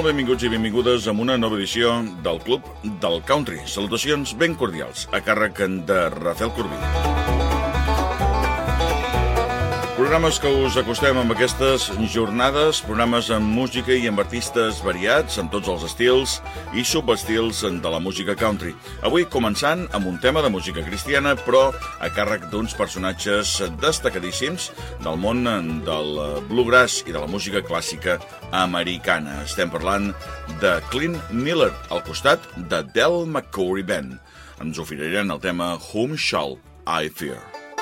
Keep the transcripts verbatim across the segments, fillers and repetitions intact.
Molt benvinguts i benvingudes a una nova edició del Club del Country. Salutacions ben cordials, a càrrec de Rafael Corbí. Programes que us acostem amb aquestes jornades, programes amb música i amb artistes variats, en tots els estils i subestils de la música country. Avui començant amb un tema de música cristiana, però a càrrec d'uns personatges destacadíssims del món del bluegrass i de la música clàssica americana. Estem parlant de Clint Miller, al costat de Del McCoury Band. Ens oferiran el tema Whom Shall I Fear?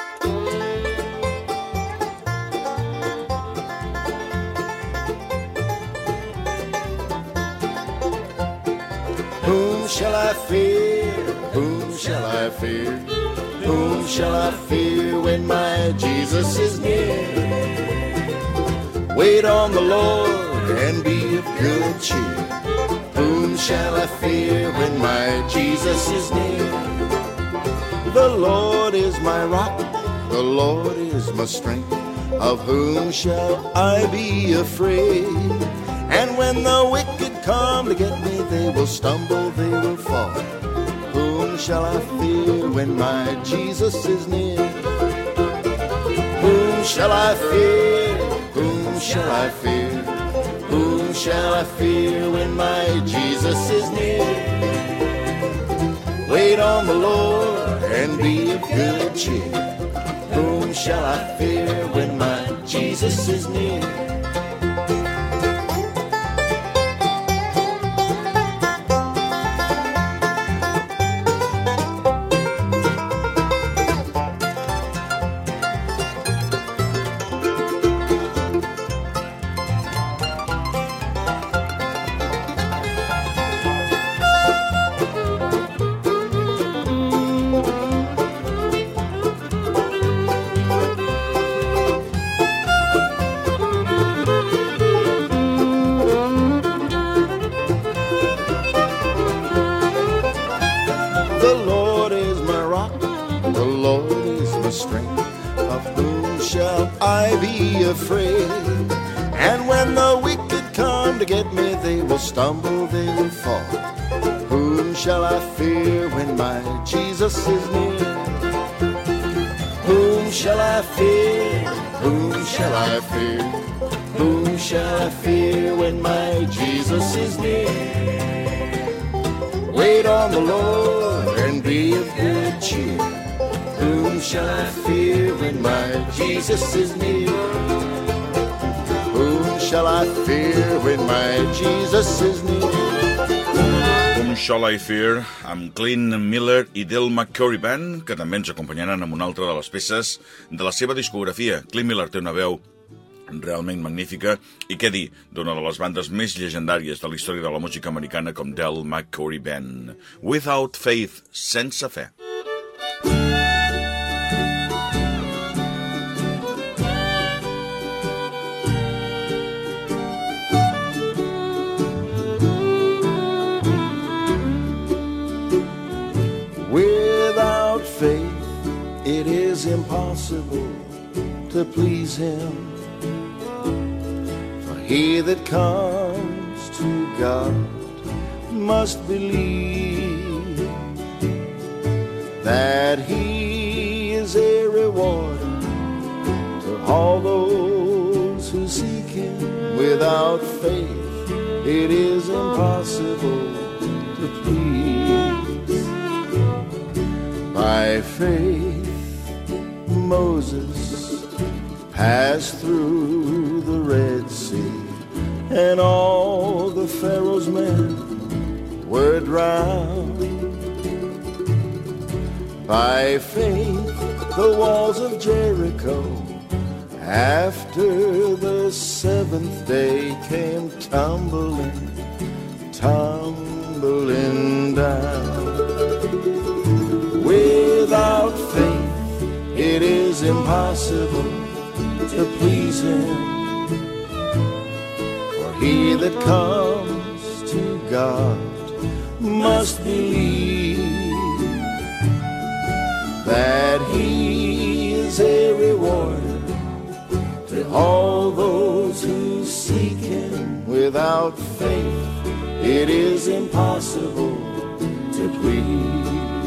Whom shall I fear? Whom shall I fear? Whom shall I fear when my Jesus is near? Wait on the Lord and be of good cheer. Whom shall I fear when my Jesus is near? The Lord is my rock, the Lord is my strength. Of whom shall I be afraid? And when the wicked come to get me, they will stumble, they will fall. Whom shall I fear when my Jesus is near? Whom shall I fear? Whom shall I fear? Whom shall I fear when my Jesus is near? Wait on the Lord and be of good cheer. Whom shall I fear when my Jesus is near? The Lord is my rock, the Lord is my strength. Of whom shall I be afraid? And when the wicked come to get me, they will stumble, they will fall. Whom shall I fear when my Jesus is near? Whom shall I fear? Whom shall I fear? Whom shall I fear when my Jesus is near? Wait on the Lord and be of good cheer. Whom shall I fear when my Jesus is near? Whom shall I fear when my Jesus is near? Whom Shall I Fear, amb Clint Miller i Del McCoury Band, que també ens acompanyaran amb una altra de les peces de la seva discografia. Clint Miller té una veu realment magnífica, i què dir d'una de les bandes més llegendàries de la història de la música americana com Del McCoury Band. Without Faith, sense fe. Without faith, it is impossible to please Him. He that comes to God must believe that He is a rewarder to all those who seek Him. Without faith, it is impossible to please. By faith, Moses passed through the Red Sea, and all the Pharaoh's men were drowned. By faith, the walls of Jericho, after the seventh day, came tumbling, tumbling down. Without faith, it is impossible to please Him. For he that comes to God must believe that He is a rewarder to all those who seek Him. Without faith, it is impossible to please.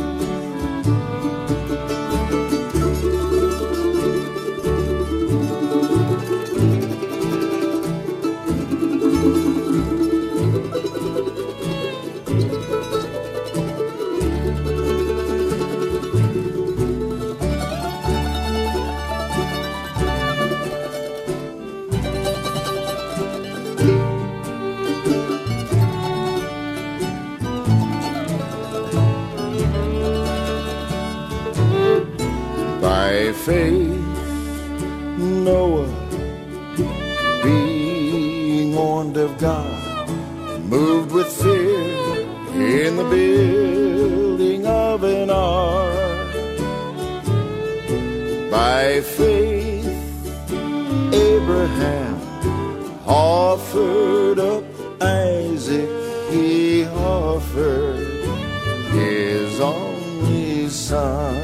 By faith, Noah, being warned of God, moved with fear in the building of an ark. By faith, Abraham offered up Isaac, he offered his only son.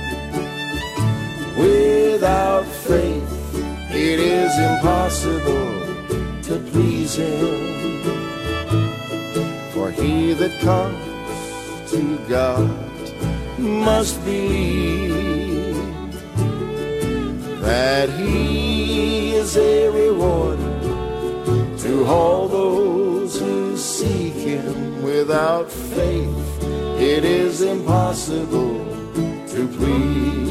Without faith, it is impossible to please him. For he that comes to God must believe that he is a rewarder to all those who seek him. Without faith, it is impossible to please.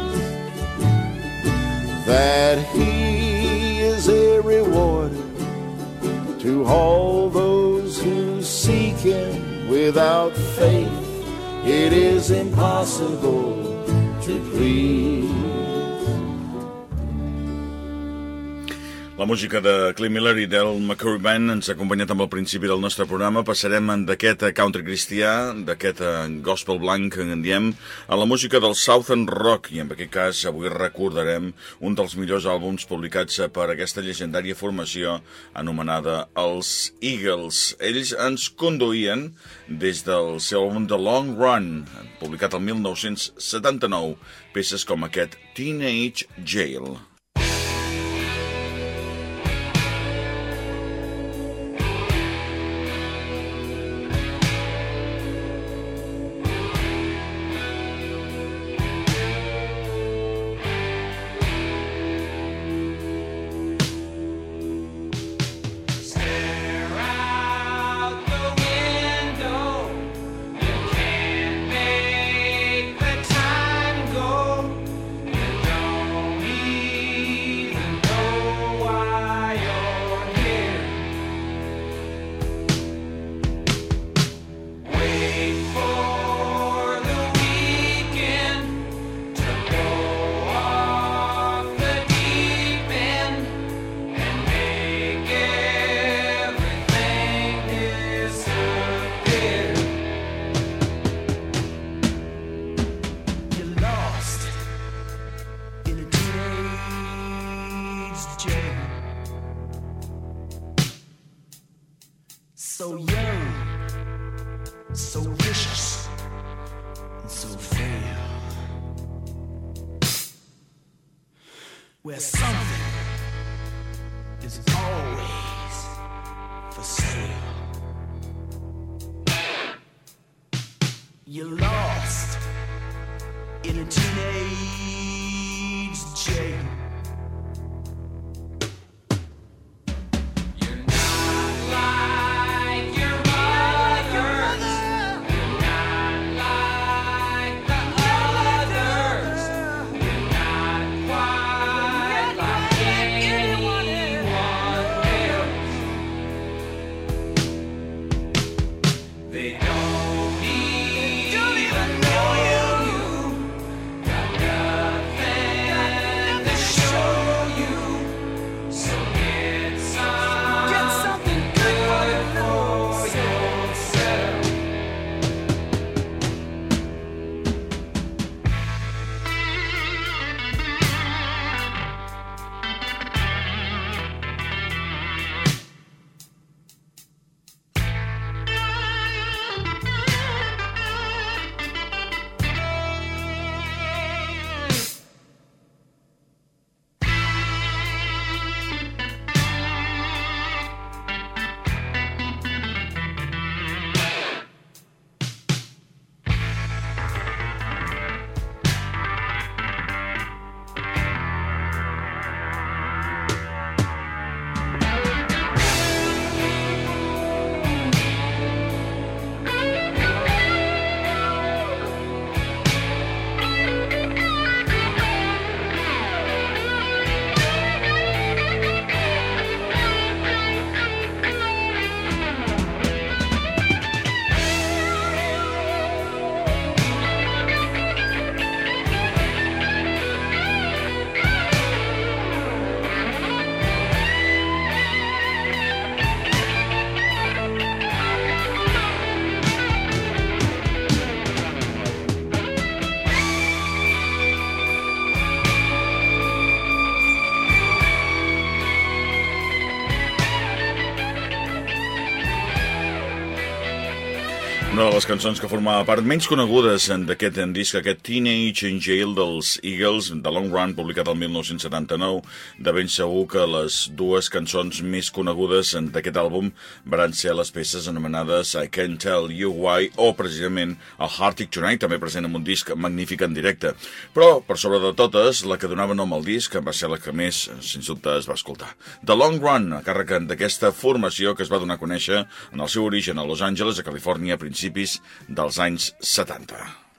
That he is a rewarder to all those who seek him. Without faith, it is impossible to please. La música de Clint Miller i del McCurry Band ens ha acompanyat amb el principi del nostre programa. Passarem d'aquest country cristià, d'aquest gospel blanc que en diem, a la música del Southern Rock, i en aquest cas avui recordarem un dels millors àlbums publicats per aquesta llegendària formació anomenada els Eagles. Ells ens conduïen des del seu àlbum The Long Run, publicat el mil nou-cents setanta-nou, peces com aquest Teenage Jail. So young, so vicious, and so frail. Where something is always for sale. You're lost in a teenage jail. Una de les cançons que formava part menys conegudes d'aquest disc, aquest Teenage in Jail dels Eagles, The Long Run, publicat el mil nou-cents setanta-nou. De ben segur que les dues cançons més conegudes d'aquest àlbum van ser les peces anomenades I Can't Tell You Why o precisament el Arctic Tonight, també present en un disc magnífic en directe. Però, per sobre de totes, la que donava nom al disc va ser la que més, sens dubte, es va escoltar. The Long Run, a càrrec d'aquesta formació que es va donar a conèixer en el seu origen a Los Angeles, a Califòrnia, a principis dels anys setanta.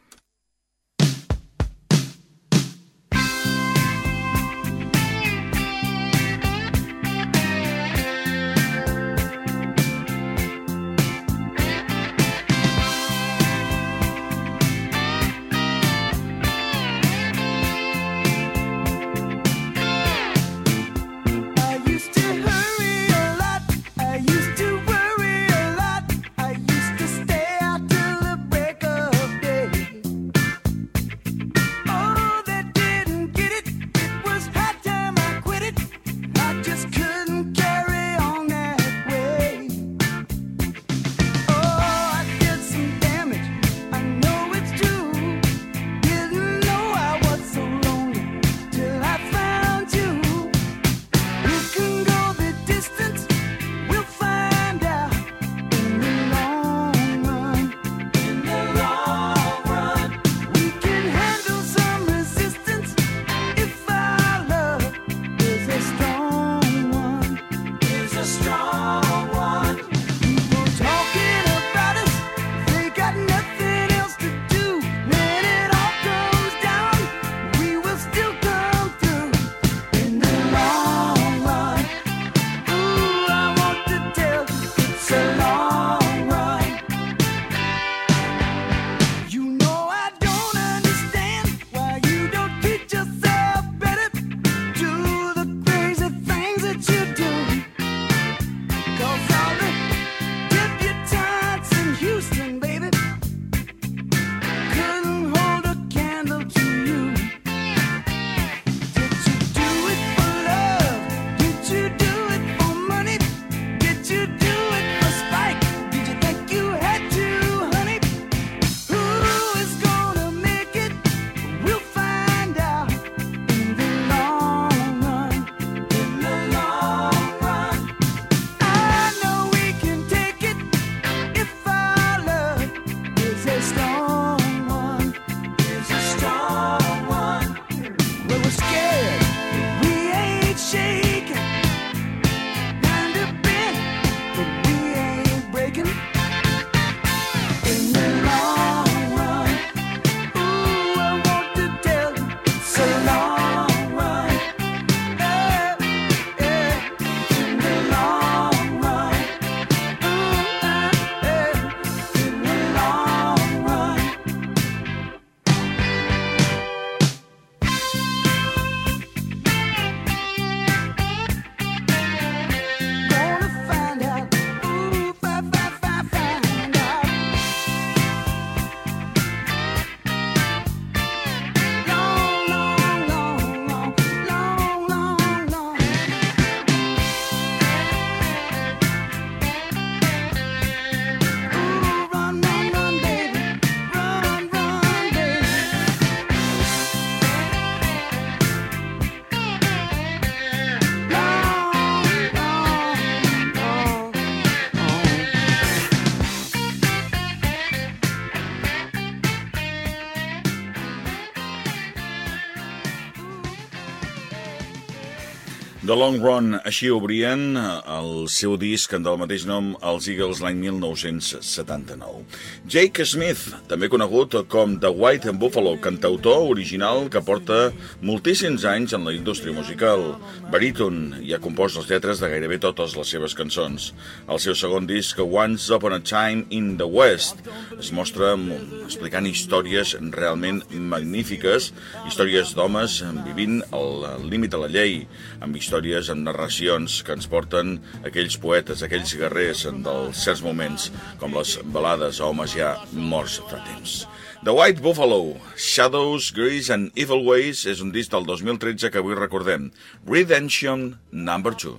The Long Run, així obrien el seu disc del mateix nom, els Eagles, l'any mil nou-cents setanta-nou. Jake Smith, també conegut com The White Buffalo, cantautor original que porta moltíssims anys en la indústria musical. Baríton, i ha compost les lletres de gairebé totes les seves cançons. El seu segon disc, Once Upon a Time in the West, es mostra explicant històries realment magnífiques, històries d'homes vivint al límit de la llei, amb històries històries amb narracions que ens porten aquells poetes, aquells guerrers dels certs moments, com les balades a homes ja morts fa temps. The White Buffalo, Shadows, Grace and Evil Ways és un disc del dos mil tretze que avui recordem. Redemption number two.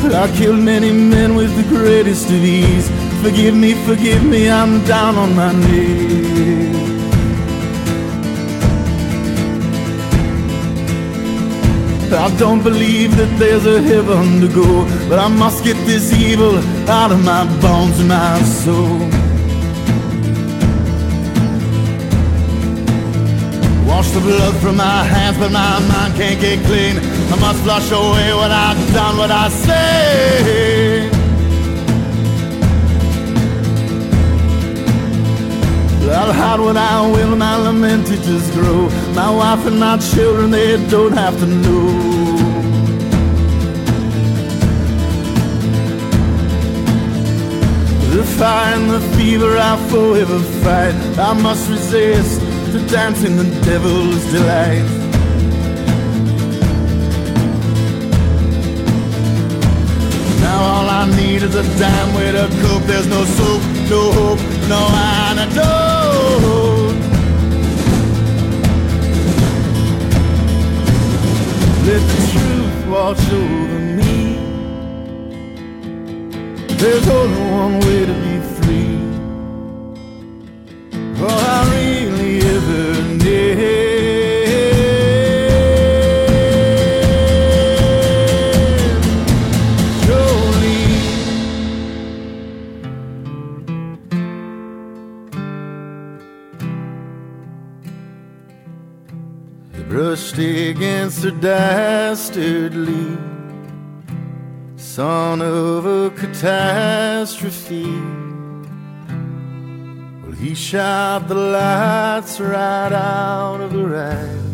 I killed many men with the greatest of ease. Forgive me, forgive me, I'm down on my knees. I don't believe that there's a heaven to go, but I must get this evil out of my bones and my soul. Wash the blood from my hands, but my mind can't get clean. I must flush away what I've done, what I say. I'll hide what I will, my lamented just grow. My wife and my children, they don't have to know. The fire and the fever I forever fight. I must resist to dance in the devil's delight. Now all I need is a damn way to cope. There's no soap, no hope, no antidote. Let the truth wash over me. There's only one way to be free. All I really ever need. Brushed against a dastardly son of a catastrophe. Well, he shot the lights right out of her eyes.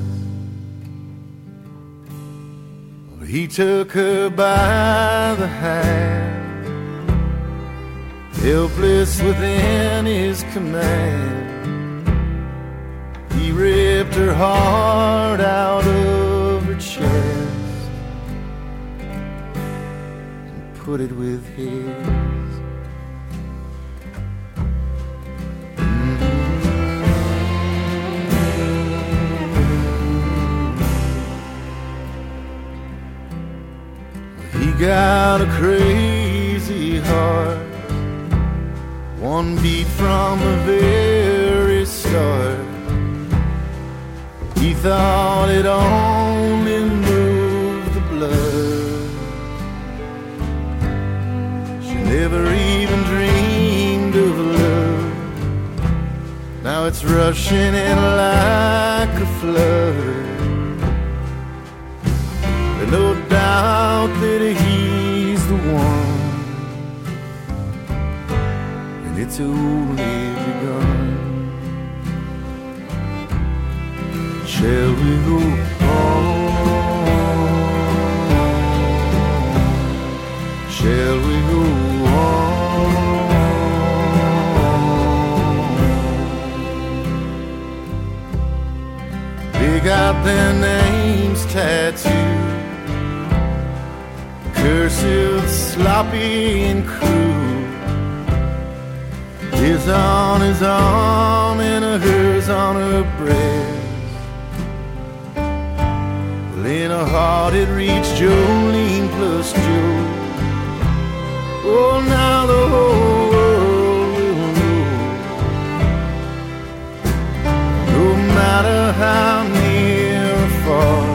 Well, he took her by the hand, helpless within his command. He ripped her heart out of her chest and put it with his. Mm-hmm. He got a crazy heart, one beat from the very start. He thought it only moved the blood. She never even dreamed of love. Now it's rushing in like a flood. There's no doubt that he's the one, and it's only begun. Shall we go on? Shall we go on? They got their names tattooed, cursive, sloppy and cruel. His on his arm and hers on her breast. In her heart it reached Jolene plus Joe. Oh, now the whole world will know. No matter how near or far,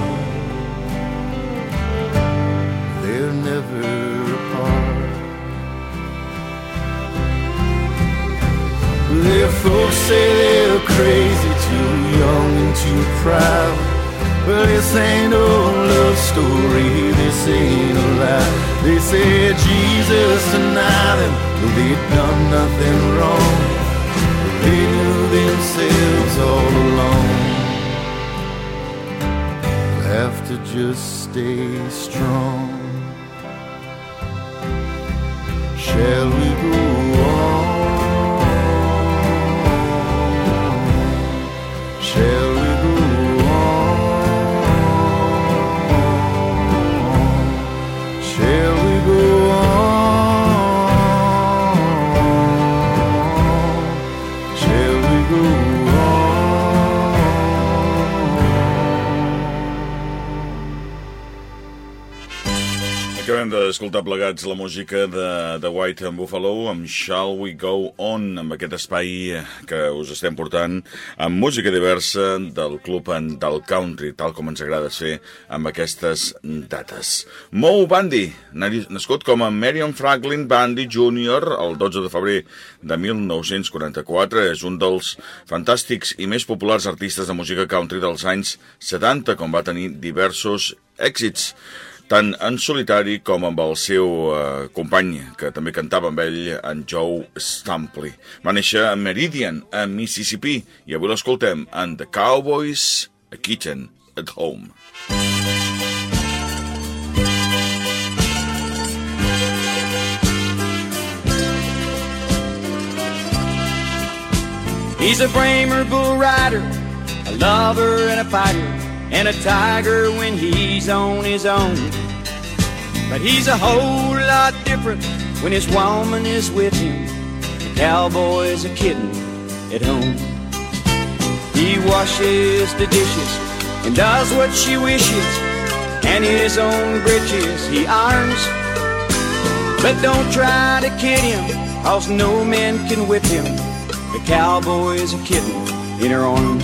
they're never apart. Their folks say they're crazy, too young and too proud. Well, this ain't no love story, this ain't a lie. They said Jesus denied them, though they'd done nothing wrong. But they knew themselves all along. We'll have to just stay strong. Shall we go on? Shall we go on? Shall we go on? Shall we go on? Acabem d'escoltar plegats la música de The White and Buffalo amb Shall We Go On, amb aquest espai que us estem portant amb música diversa del club del country, tal com ens agrada fer amb aquestes dates. Moe Bandy, nascut com a Marion Franklin Bandy júnior el dotze de febrer de mil nou-cents quaranta-quatre, és un dels fantàstics i més populars artistes de música country dels anys setanta, com va tenir diversos èxits, tant en solitari com amb el seu eh, company, que també cantava amb ell, en Joe Stampley. Va néixer a Meridian, a Mississippi, i avui l'escoltem en The Cowboys, A Kitten at Home. He's a bramer bull rider, a lover and a fighter, and a tiger when he's on his own. But he's a whole lot different when his woman is with him. The cowboy's a kitten at home. He washes the dishes and does what she wishes, and his own britches he irons. But don't try to kid him, 'cause no man can whip him. The cowboy's a kitten in her arms.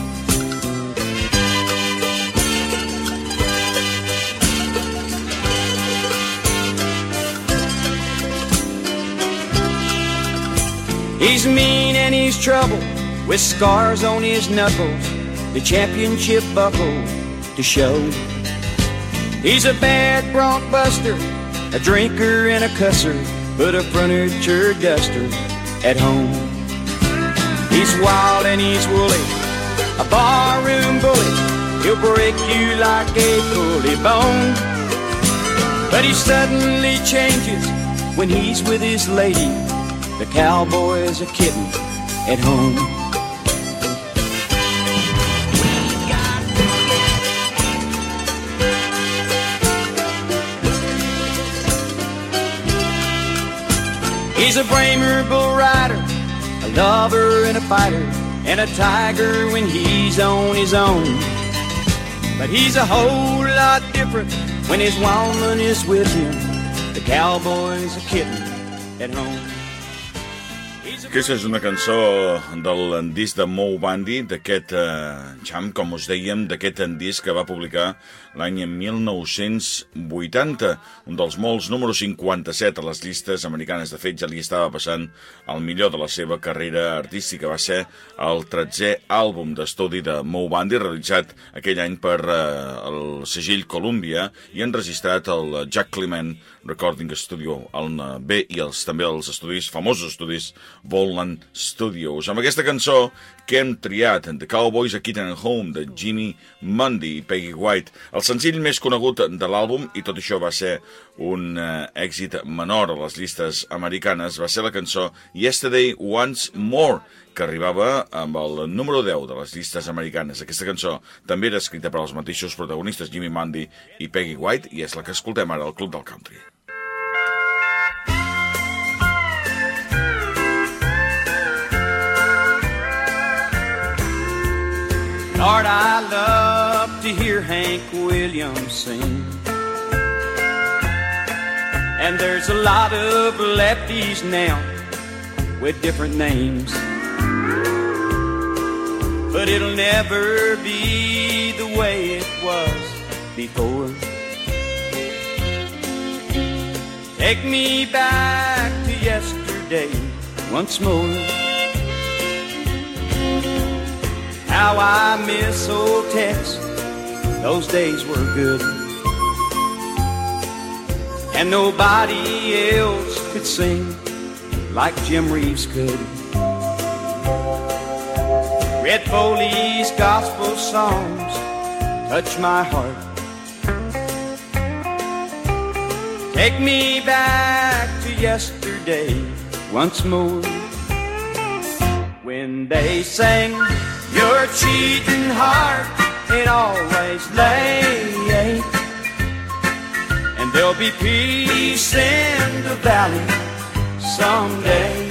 He's mean and he's trouble, with scars on his knuckles, the championship buckle to show. He's a bad bronc buster, a drinker and a cusser, but a furniture duster at home. He's wild and he's woolly, a barroom bully, he'll break you like a pulley bone. But he suddenly changes when he's with his lady. The cowboy's a kitten at home. He's a bramer bull rider, a lover and a fighter, and a tiger when he's on his own. But he's a whole lot different when his woman is with him. The cowboy's a kitten at home. Aquesta és una cançó del disc de Moe Bandy, d'aquest eh, jam, com us dèiem, d'aquest disc que va publicar l'any mil nou-cents vuitanta, un dels molts, número cinquanta-set a les llistes americanes. De fet, ja li estava passant el millor de la seva carrera artística. Va ser el tretzè àlbum d'estudi de Moe Bandy, realitzat aquell any per eh, el segell Columbia i enregistrat al Jack Clement Recording Studio, el B i els, també els estudis, famosos estudis Bowland Studios. Amb aquesta cançó que hem triat, The Cowboys, A Kitten at Home, de Jimmy Mundy i Peggy White, el senzill més conegut de l'àlbum, i tot això va ser un eh, èxit menor a les llistes americanes, va ser la cançó Yesterday Once More, que arribava amb el número deu de les llistes americanes. Aquesta cançó també era escrita per als mateixos protagonistes Jimmy Mundy i Peggy White, i és la que escoltem ara al Club del Country. Lord, I love to hear Hank Williams sing. And there's a lot of lefties now with different names, but it'll never be the way it was before. Take me back to yesterday once more. How I miss old Tex, those days were good, and nobody else could sing like Jim Reeves could. Red Foley's gospel songs touch my heart. Take me back to yesterday once more, when they sang, your cheating heart ain't always late, and there'll be peace in the valley someday.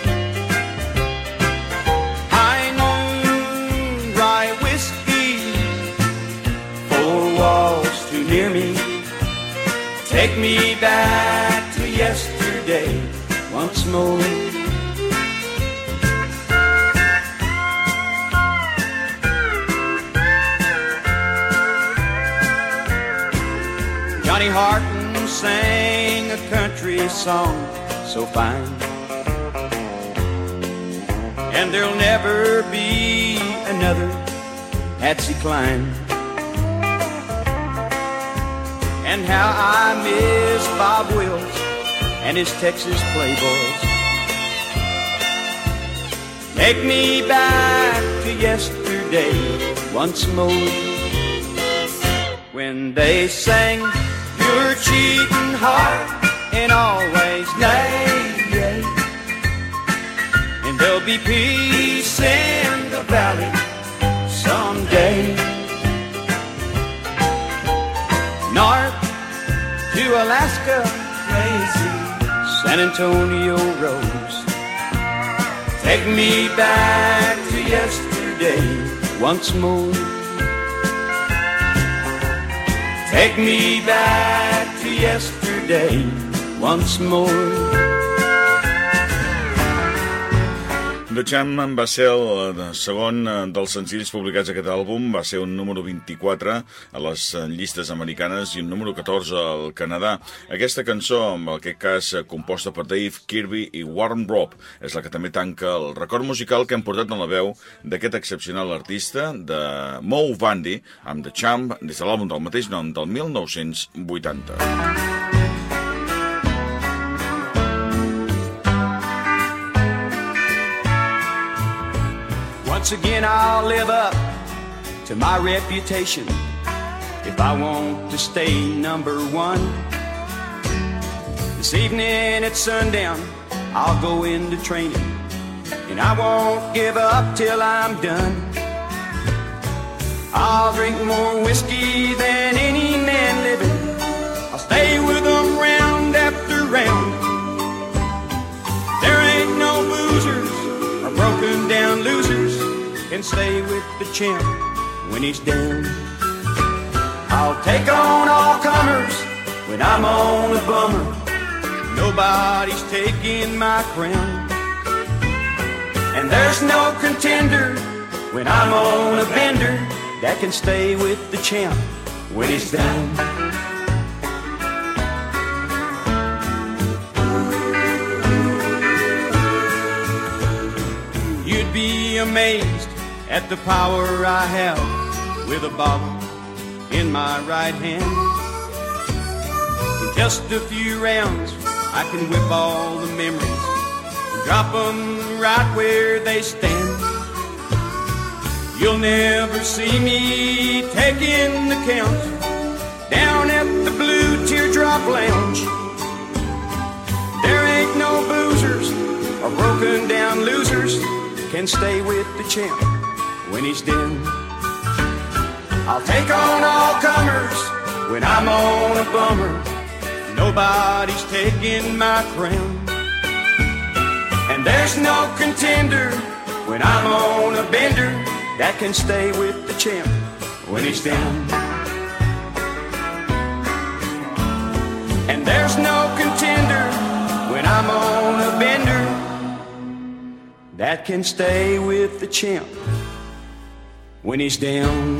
High noon, rye whiskey, four walls too near me. Take me back to yesterday once more. Johnny Horton sang a country song so fine, and there'll never be another Patsy Cline. And how I miss Bob Wills and his Texas Playboys. Take me back to yesterday once more, when they sang your cheating heart and always nay, yay. And there'll be peace in the valley someday. North to Alaska, crazy San Antonio Rose. Take me back to yesterday once more. Take me back to yesterday once more. The Champ va ser el segon dels senzills publicats a aquest àlbum, va ser un número vint-i-quatre a les llistes americanes i un número catorze al Canadà. Aquesta cançó, en aquest cas composta per Dave Kirby i Warren Robb, és la que també tanca el record musical que hem portat en la veu d'aquest excepcional artista, de Moe Vandy, amb The Champ, des de l'àlbum del mateix nom del mil nou-cents vuitanta. Once again I'll live up to my reputation if I want to stay number one. This evening at sundown I'll go into training, and I won't give up till I'm done. I'll drink more whiskey than any man living. I'll stay with them round after round. There ain't no boozers or broken down losers can stay with the champ when he's down. I'll take on all comers when I'm on a bummer. Nobody's taking my crown. And there's no contender when I'm on a bender that can stay with the champ when he's down. You'd be amazed at the power I have with a bottle in my right hand. In just a few rounds I can whip all the memories and drop them right where they stand. You'll never see me taking the count down at the Blue Teardrop Lounge. There ain't no boozers or broken down losers can stay with the champ when he's down. I'll take on all comers when I'm on a bummer. Nobody's taking my crown. And there's no contender when I'm on a bender that can stay with the champ when he's down. And there's no contender when I'm on a bender that can stay with the champ when he's down.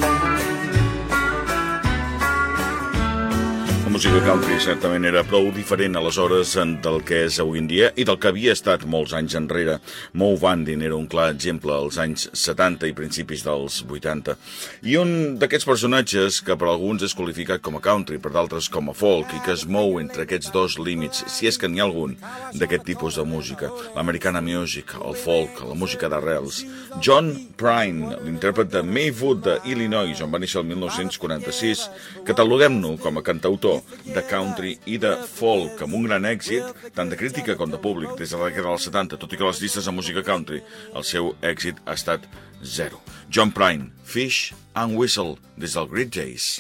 La música country certament era prou diferent aleshores del que és avui en dia i del que havia estat molts anys enrere. Moe Vandy era un clar exemple als anys setanta i principis dels vuitanta. I un d'aquests personatges que per alguns és qualificat com a country, per d'altres com a folk, i que es mou entre aquests dos límits, si és que n'hi ha algun, d'aquest tipus de música. L'americana music, el folk, la música d'arrels. John Prine, l'intèrpret de Maywood d'Illinois, on va néixer el mil nou-cents quaranta-sis, cataloguem-no com a cantautor de country i de folk, amb un gran èxit, tant de crítica com de públic, des de la dècada dels setanta, tot i que les llistes de música country, el seu èxit ha estat zero. John Prine, Fish and Whistle, des del Great Days.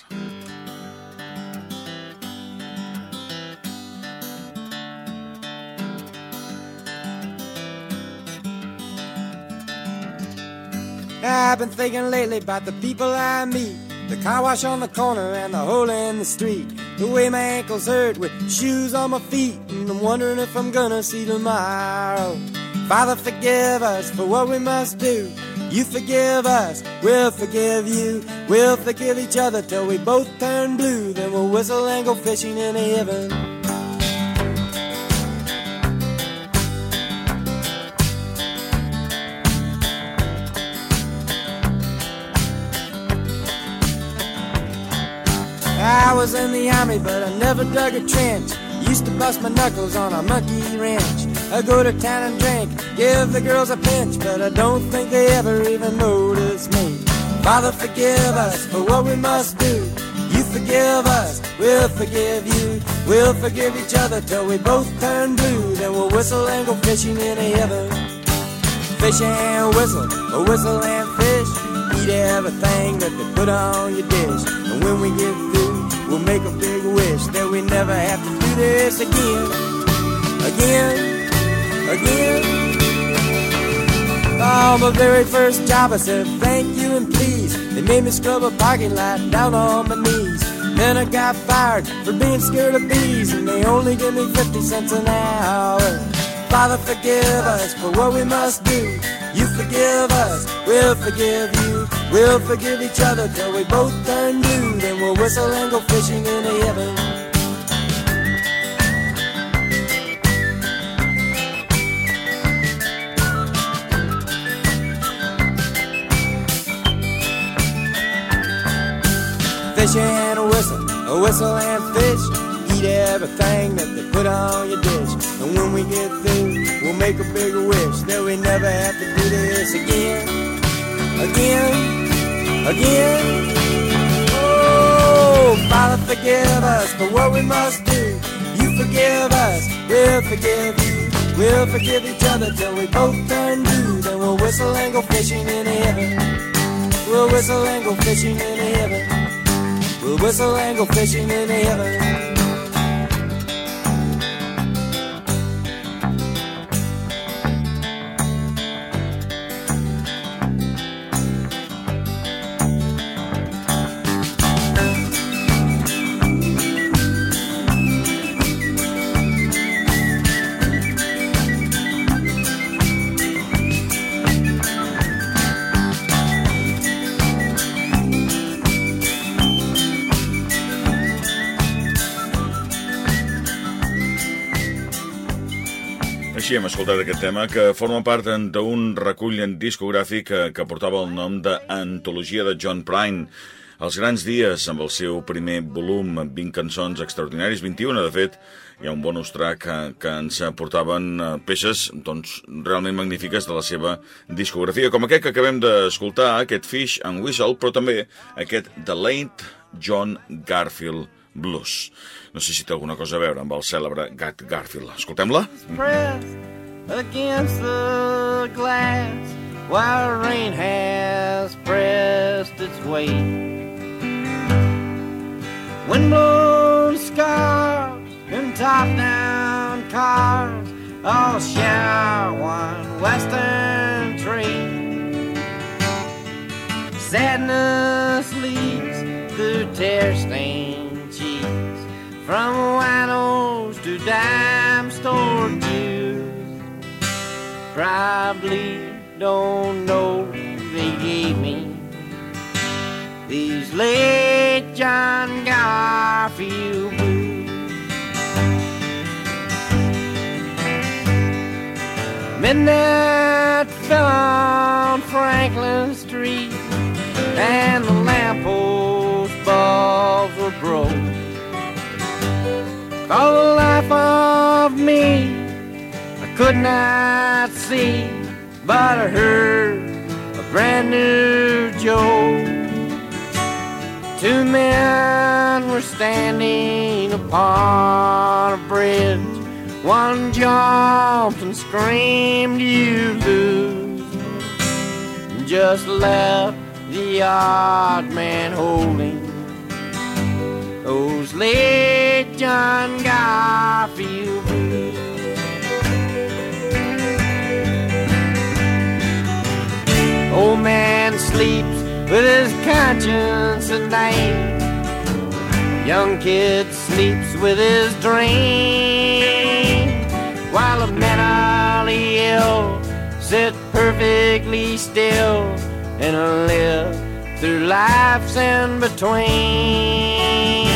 I've been thinking lately about the people I meet, the car wash on the corner and the hole in the street. the way my ankles hurt with shoes on my feet, and I'm wondering if I'm gonna see tomorrow. Father, forgive us for what we must do. You forgive us, we'll forgive you. We'll forgive each other till we both turn blue. Then we'll whistle and go fishing in heaven. I was in the army, but I never dug a trench. Used to bust my knuckles on a monkey wrench. I go to town and drink, give the girls a pinch, but I don't think they ever even notice me. Father, forgive us for what we must do. You forgive us, we'll forgive you. We'll forgive each other till we both turn blue. Then we'll whistle and go fishing in heaven. Fish and whistle, or whistle and fish. Eat everything that they put on your dish. And when we get through, we'll make a big wish that we never have to do this again. Again. Again. Oh, my very first job I said thank you and please. They made me scrub a parking lot down on my knees. Then I got fired for being scared of bees, and they only give me fifty cents an hour. Father, forgive us for what we must do. You forgive us, we'll forgive you. We'll forgive each other till we both turn blue. Then we'll whistle and go fishing in heaven. Fish and a whistle, a whistle and fish. Eat everything that they put on your dish. And when we get through, we'll make a bigger wish that we never have to do this again. Again, again. Oh, Father, forgive us for what we must do. You forgive us, we'll forgive you. We'll forgive each other till we both turn blue. Then we'll whistle and go fishing in heaven. We'll whistle and go fishing in heaven. We'll whistle and go fishing in heaven. Així hem escoltat aquest tema, que forma part d'un recull discogràfic que, que portava el nom d'Antologia de John Prine. Els grans dies, amb el seu primer volum, vint cançons extraordinaris, vint-i-una de fet, hi ha un bonus track que, que ens portaven peces doncs, realment magnífiques de la seva discografia, com aquest que acabem d'escoltar, aquest Fish and Whistle, però també aquest The Late John Garfield Blues. No sé si té alguna cosa a veure amb el cèlebre Gat Garfield. Escoltem-la. Against the glass while rain has pressed its weight, windblown scars and top-down cars all share one western train. Sadness leads through tear-stained cheeks, from winos to dime store dues. Probably don't know they gave me these late John Garfield blues. Midnight fell on Franklin Street, and the lamppost bulbs were broke. For the life of me, I could not see, but I heard a brand new joke. Two men were standing upon a bridge. One jumped and screamed, "You lose!" Just left the odd man holding those late John Garfield blues. Old man sleeps with his conscience at night. Young kid sleeps with his dream, while the mentally ill sit perfectly still and live through life's in between.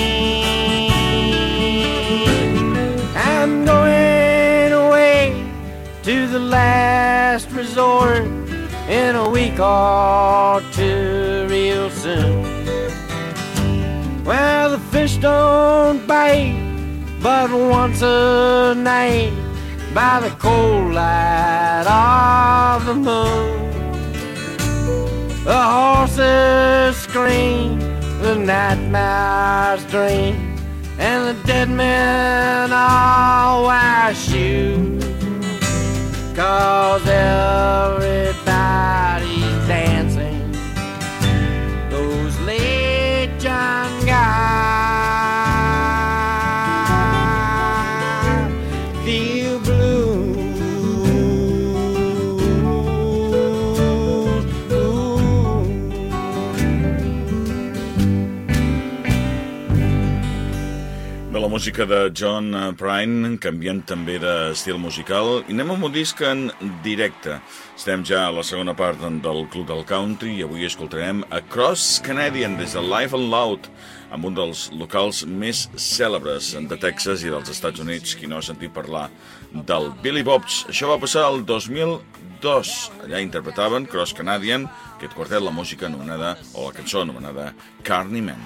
I'm going away to the last resort in a week or two real soon, where the fish don't bite but once a night by the cold light of the moon. The horses scream, the night mice dream, and the dead men all wear shoes, 'cause everybody's dancing those late John Garfield blues. De la música de John Prine, canviant també d'estil musical, i anem amb un disc en directe. Estem ja a la segona part del Club del Country i avui escoltarem Across Canadian des de Live and Loud, amb un dels locals més cèlebres de Texas i dels Estats Units. Qui no ha sentit parlar del Billy Bob's? Això va passar el dos mil dos. Allà interpretaven Cross Canadian, aquest quartet, la música anomenada, o la cançó anomenada Carney Man.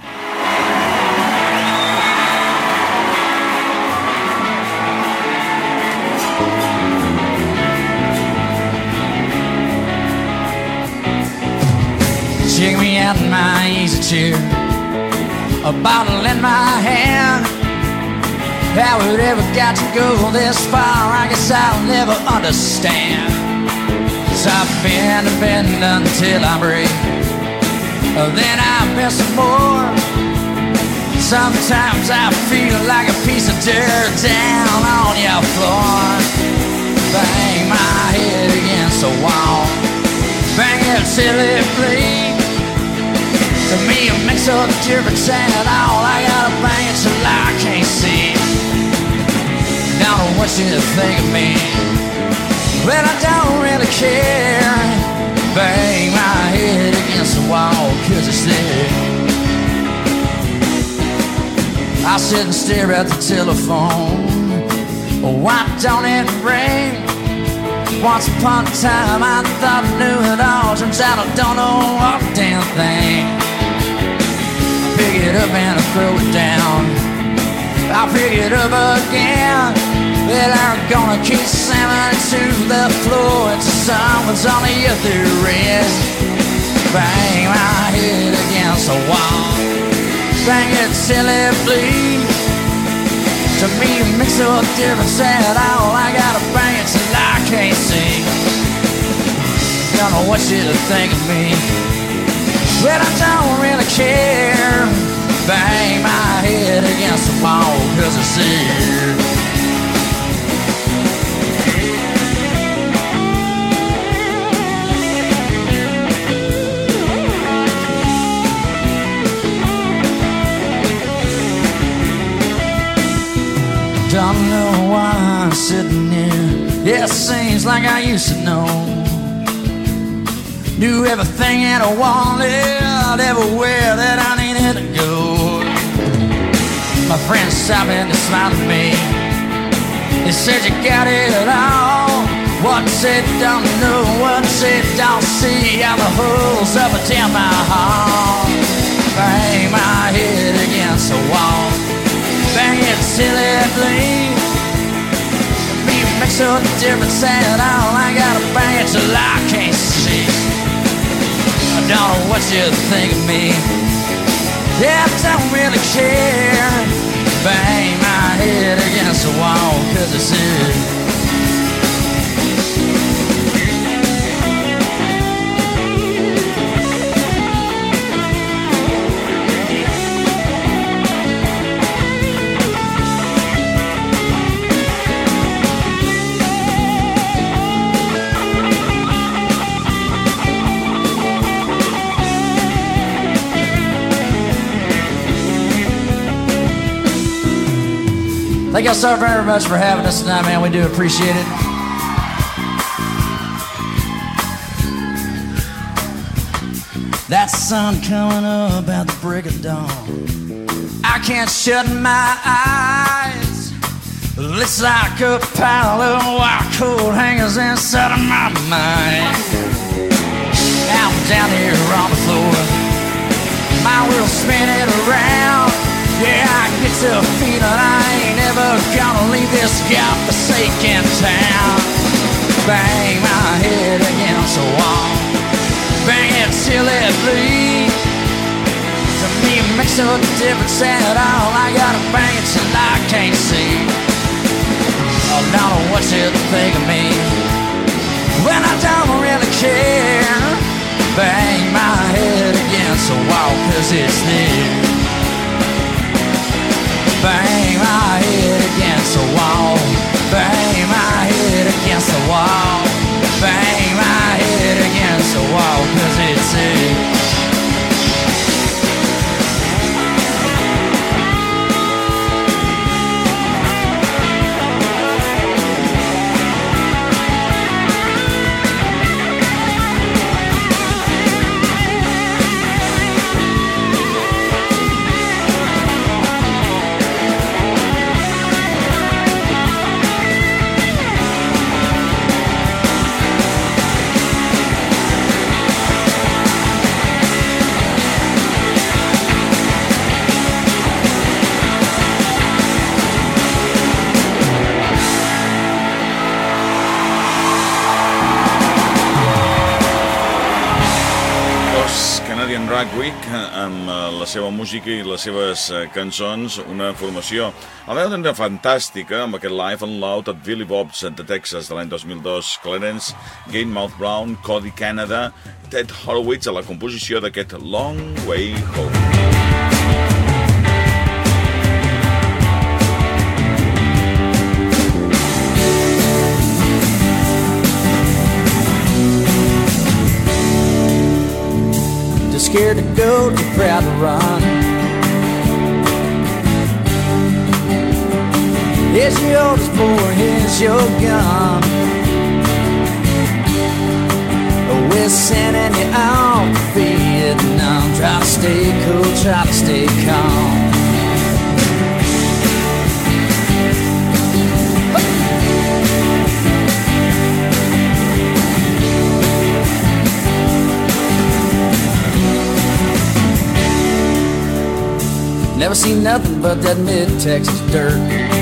Check me out in my easy chair, a bottle in my hand. How it ever got to go this far, I guess I'll never understand. 'Cause I've been and been until I break, then I've been some more. Sometimes I feel like a piece of dirt down on your floor. Bang my head against the wall, bang it till it bleeds. To me it makes no difference at all. I gotta bang it till I can't see. Don't know what you think of me, but I don't really care. Bang my head against the wall, 'cause it's there. I sit and stare at the telephone, why don't it ring? Once upon a time I thought I knew it all, turns out I don't know a damn thing. Pick it up and I throw it down, I'll pick it up again. Well, I'm gonna keep slamming to the floor until someone's on the other end. Bang my head against the wall, bang it till it bleeds. To me it makes no difference at all. I gotta bang it till I can't see. Don't know what you think of me, but I don't really care. Bang my head against the wall, 'cause it's here. Don't know why I'm sitting here, it seems like I used to know. Knew everything and I wanted, everywhere that I needed to go. My friends stopped and they smiled at me, they said you got it all. What's it don't know, what's it don't see, all the holes up and down my hall. Bang my head against the wall, bang it till it bleeds. Me makes no difference at all. I gotta bang it till I can't see. I don't know what you think of me, yeah, I don't really care. Bang my head against the wall, 'cause it's it. Thank y'all so very much for having us tonight, man. We do appreciate it. That sun coming up at the break of dawn. I can't shut my eyes. It's like a pile of wild coat hangers inside of my mind. I'm down here on the floor, my wheels spinning around. Yeah, I get to feeling I ain't ever gonna leave this godforsaken town. Bang my head against the wall, bang it till it bleeds. To me it makes no difference at all. I gotta bang it till I can't see. Oh, don't know what you think of me, well, I don't really care. Bang my head against the wall, cause it's near. Bang my head against the wall, bang my head against the wall, bang my head against the wall, cause it's near. Rock Week amb la seva música i les seves cançons, una formació a la vegada fantàstica amb aquest Live and Loud at Billy Bob's de Texas de l'any dos mil dos. Clarence, Gatemouth Brown, Cody Canada, Ted Horowitz a la composició d'aquest Long Way Home. Scared to go, too proud to run. Here's your oldest boy, here's your gun. We're sending you off to Vietnam. Try to stay cool, try to stay calm. Never seen nothing but that mid-Texas dirt.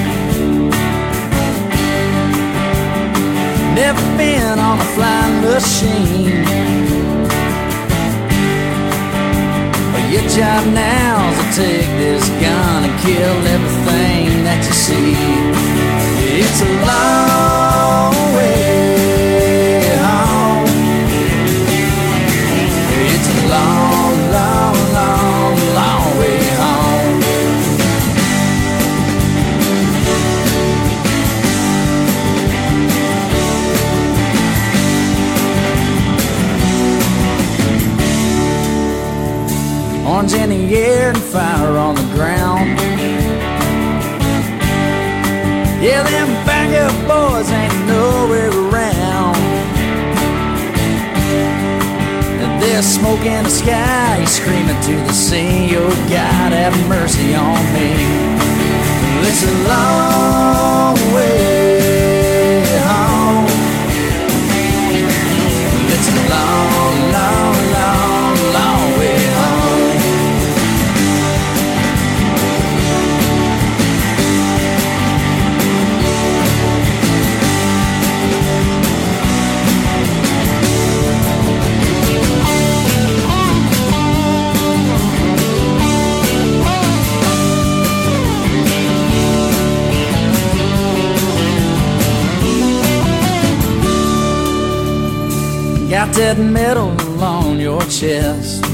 Never been on a flying machine. Well, your job now is to take this gun and kill everything that you see. It's a long way home. It's a long, long, long, long way home. Orange in the air and fire on the ground. Yeah, them bang-up boys ain't nowhere around. And there's smoke in the sky, screaming to the sea, oh God, have mercy on me. It's a long way home. It's a long, long, long, long way home. Got that medal on your chest.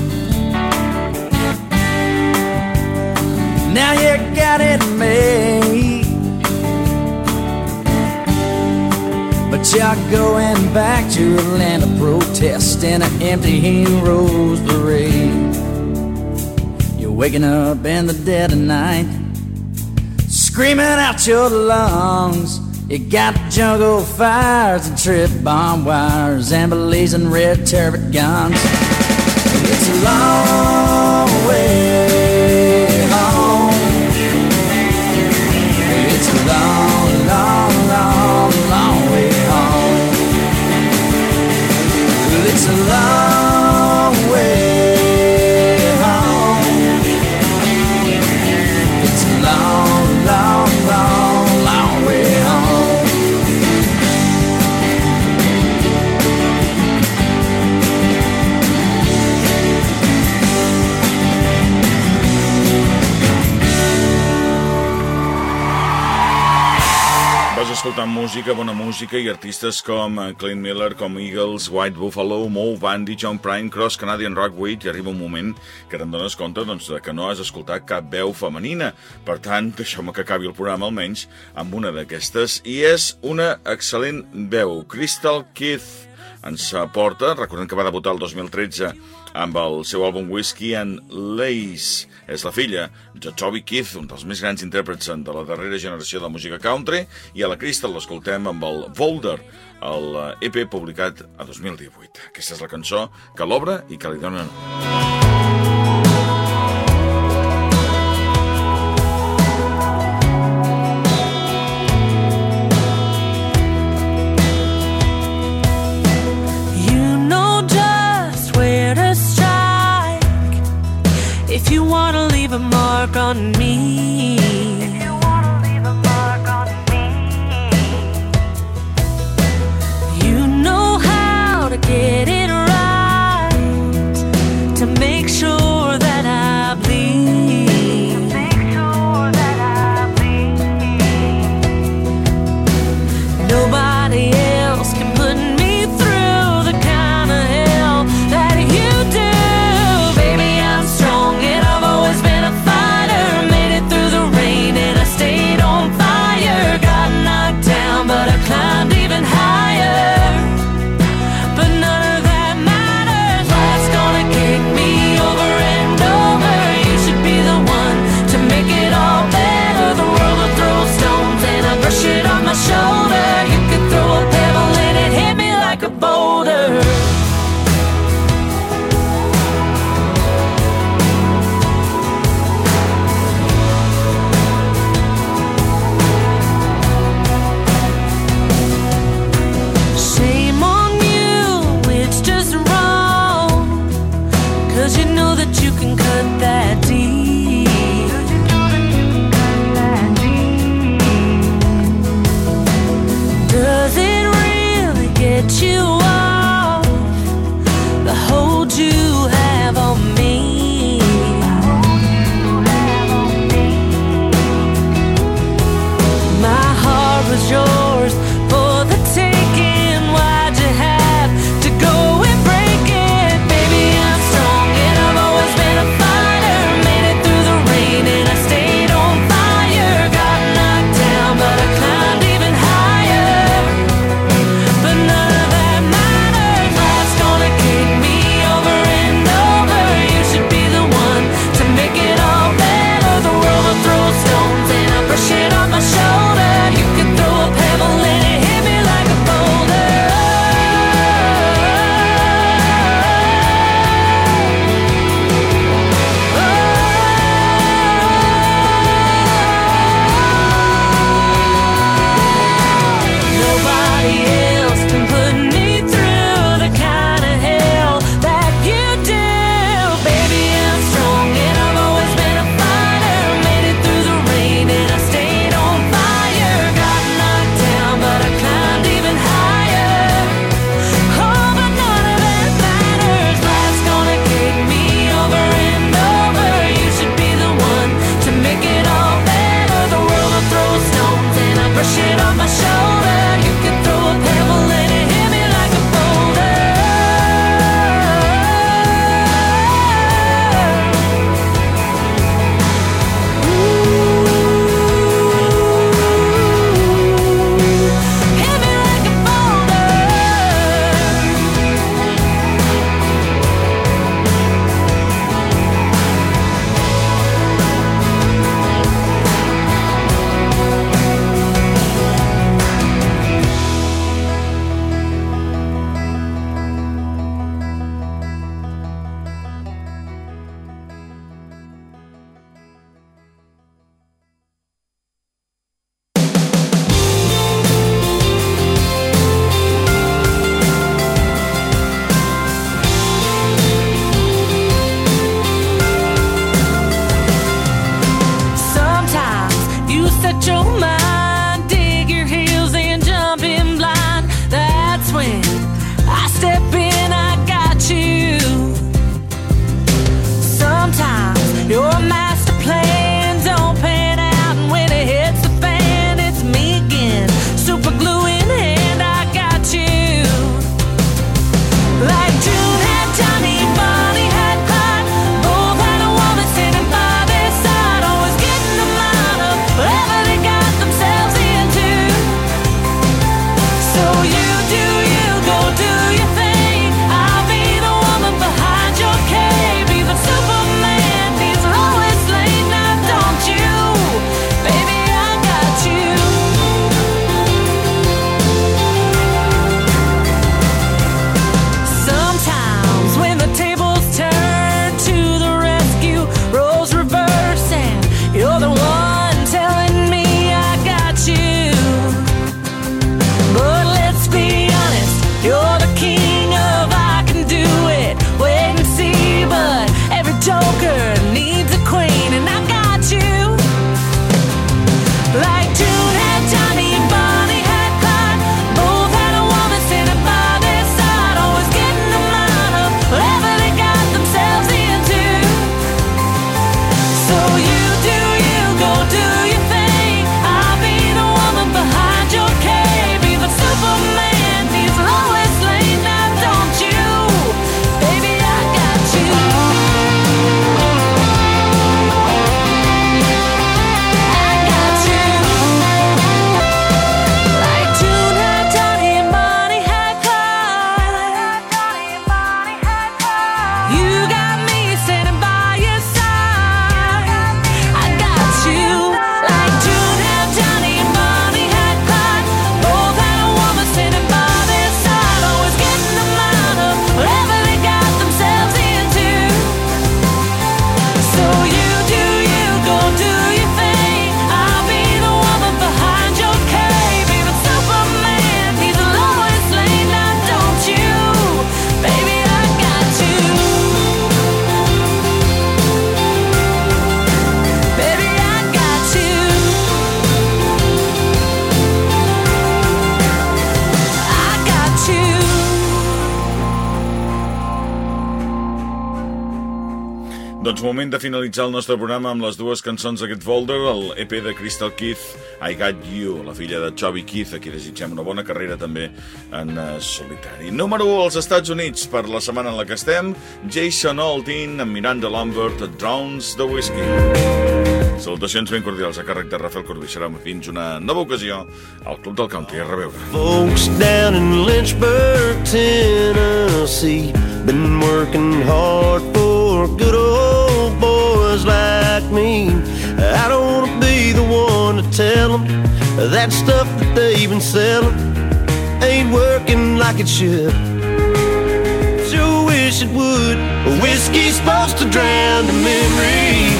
Now you got it made, but you're going back to Atlanta protest in an empty Heroes Parade. You're waking up in the dead of night, screaming out your lungs. You got jungle fires and trip bomb wires and blazing red turret guns. It's a long way home. It's a long, long, long, long way home. It's a long way home. It's a long, long, long, long way home. Vas escoltant música, bona música, i artistes com Clint Miller, com Eagles, White Buffalo, Moe Bandy, John Prine, Cross Canadian Rockweed, i arriba un moment que te'n dones compte doncs, que no has escoltat cap veu femenina. Per tant, deixeu-me que acabi el programa almenys amb una d'aquestes, i és una excel·lent veu. Crystal Keith ens aporta, recordem que va debutar el dos mil tretze amb el seu àlbum Whiskey and Lace. És la filla de Toby Keith, un dels més grans intèrprets de la darrera generació de música country, i a la Crystal l'escoltem amb el Boulder, el E P publicat a dos mil divuit. Aquesta és la cançó que l'obre i que li dona... If you wanna leave a mark on me, if you wanna leave a mark on me, you know how to get it right. Doncs moment de finalitzar el nostre programa amb les dues cançons d'aquest folder, el E P de Crystal Keith, I Got You, la filla de Chubby Keith, a qui desitgem una bona carrera també en solitari. Número u als Estats Units per la setmana en la que estem, Jason Aldean amb Miranda Lambert, Drowns the Whiskey. Salutacions ben cordials a càrrec de Rafael Corbí. Serà fins una nova ocasió al Club del Country. A reveure. Folks down in Lynchburg, Tennessee, been working hard for good old boys like me. I don't want to be the one to tell them that stuff that they've been selling ain't working like it should. Sure wish it would. Whiskey's supposed to drown the memory.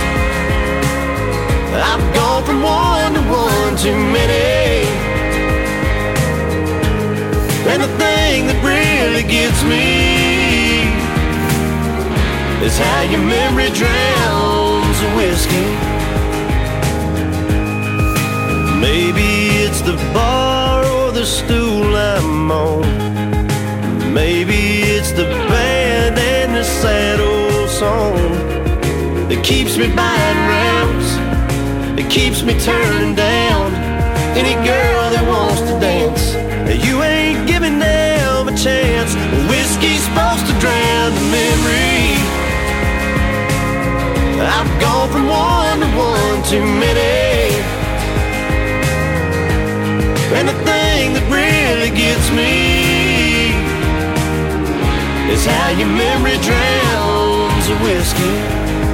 I've gone from one to one too many. And the thing that really gets me is how your memory drowns the whiskey. Maybe it's the bar or the stool I'm on. Maybe it's the band and the sad old song that keeps me buying rounds. It keeps me turning down any girl that wants to dance. You ain't giving them a chance. Whiskey's supposed to drown the memory. I've gone from one to one too many. And the thing that really gets me is how your memory drowns the whiskey.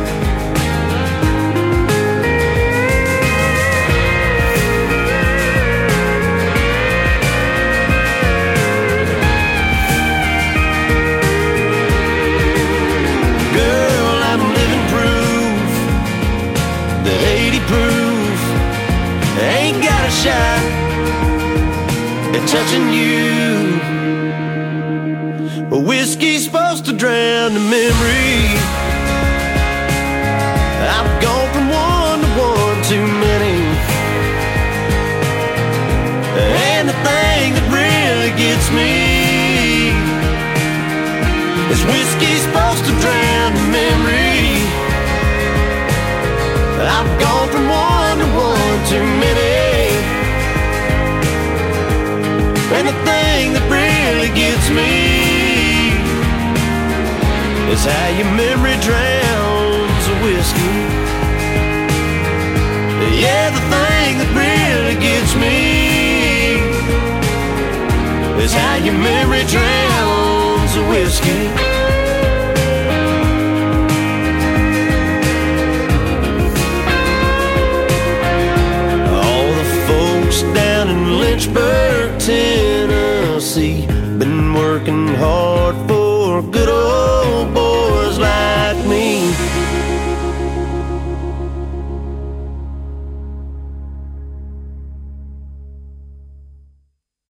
Proof ain't got a shot at touching you. Whiskey's supposed to drown the memory. I've gone from one to one too many. And the thing that really gets me is whiskey's supposed to drown the memory. I've gone from one to one too many. And the thing that really gets me is how your memory drowns the whiskey. Yeah, the thing that really gets me is how your memory drowns the whiskey.